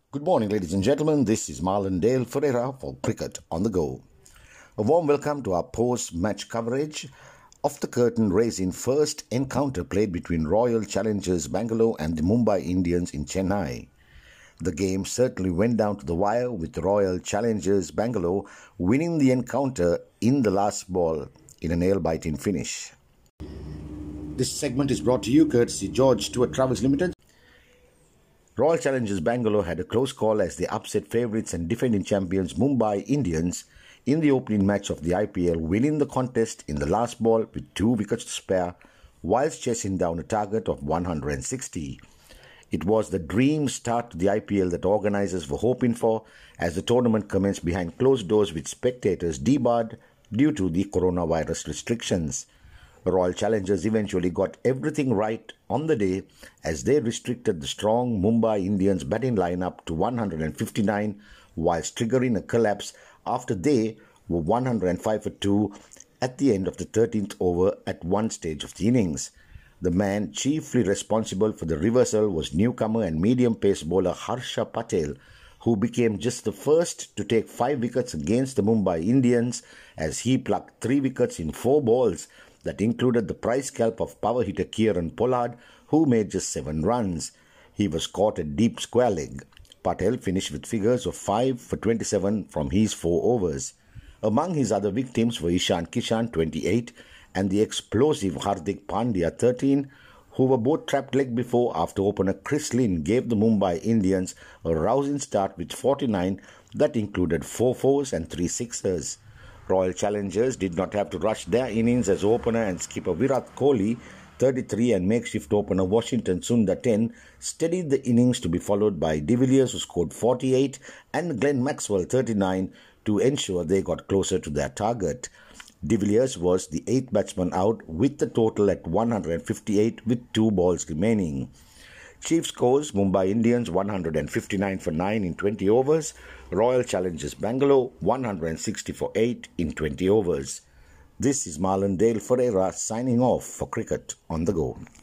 Good morning, ladies and gentlemen. This is Marlon Dale Ferreira for Cricket on the Go. A warm welcome to our post-match coverage of the curtain-raising first encounter played between Royal Challengers Bangalore and the Mumbai Indians in Chennai. The game certainly went down to the wire, with Royal Challengers Bangalore winning the encounter in the last ball in a nail-biting finish. This segment is brought to you courtesy George Stewart Travels Limited. Royal Challengers Bangalore had a close call as they upset favourites and defending champions Mumbai Indians in the opening match of the IPL, winning the contest in the last ball with 2 wickets to spare whilst chasing down a target of 160. It was the dream start to the IPL that organisers were hoping for, as the tournament commenced behind closed doors with spectators debarred due to the coronavirus restrictions. Royal Challengers eventually got everything right on the day, as they restricted the strong Mumbai Indians batting lineup to 159 whilst triggering a collapse after they were 105 for 2 at the end of the 13th over at one stage of the innings. The man chiefly responsible for the reversal was newcomer and medium pace bowler Harsha Patel, who became just the first to take 5 wickets against the Mumbai Indians, as he plucked 3 wickets in 4 balls that included the prize scalp of power hitter Kieron Pollard, who made just 7 runs. He was caught at deep square leg. Patel finished with figures of 5 for 27 from his 4 overs. Among his other victims were Ishan Kishan, 28, and the explosive Hardik Pandya, 13, who were both trapped leg before after opener Chris Lynn gave the Mumbai Indians a rousing start with 49 that included 4 fours and 3 sixers. Royal Challengers did not have to rush their innings, as opener and skipper Virat Kohli, 33, and makeshift opener Washington Sundar, 10, steadied the innings, to be followed by De Villiers, who scored 48, and Glenn Maxwell, 39, to ensure they got closer to their target. De Villiers was the 8th batsman out, with the total at 158 with 2 balls remaining. Chief scores: Mumbai Indians 159 for 9 in 20 overs, Royal Challengers Bangalore 160 for 8 in 20 overs. This is Marlon Dale Ferreira signing off for Cricket on the Go.